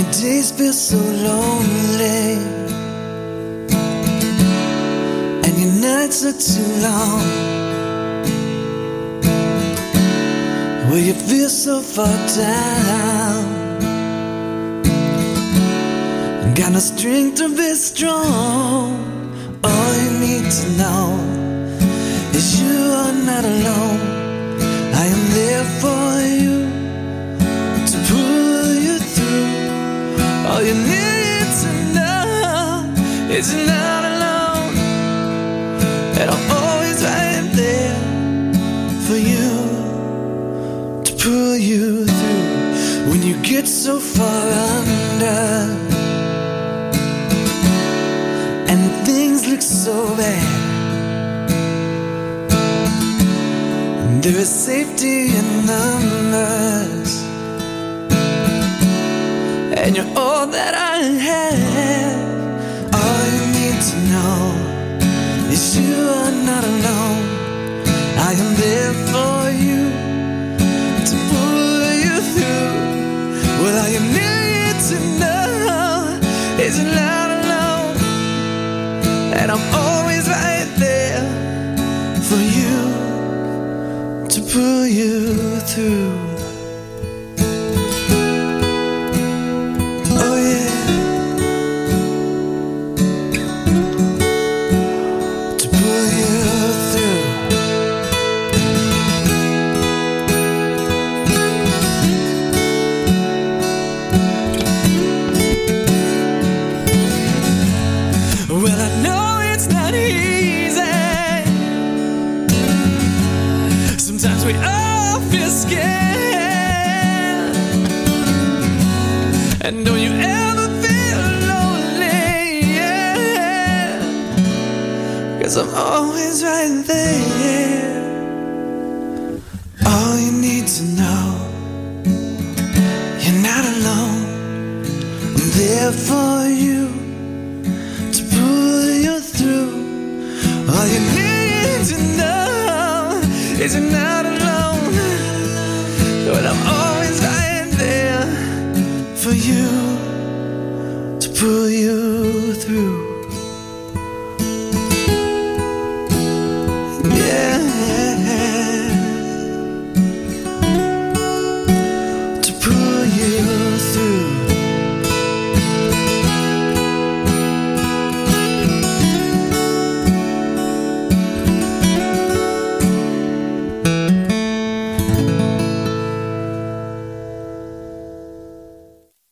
days feel so lonely, and your nights are too long, where you feel so far down, got no strength to be strong. All you need to know is you are not alone. I am there for you to pull you through. All you need to know is you're not alone, and I'm always right there for you to pull you through. When you get so far under and things look so bad, there is safety in numbers, and you're all that I have. All you need to know is you are not alone. I am there for you to pull you through. Well, all you need to know is you're not alone, and I'm always right there for you to pull you through. Oh yeah, to pull you through. Well, I know it's not easy. Sometimes we all feel scared. And don't you ever feel lonely, yeah. 'Cause I'm always right there. All you need to know, you're not alone. I'm there for you to pull you through. All you need to know is you're not alone, but I'm always right there for you to pull you through.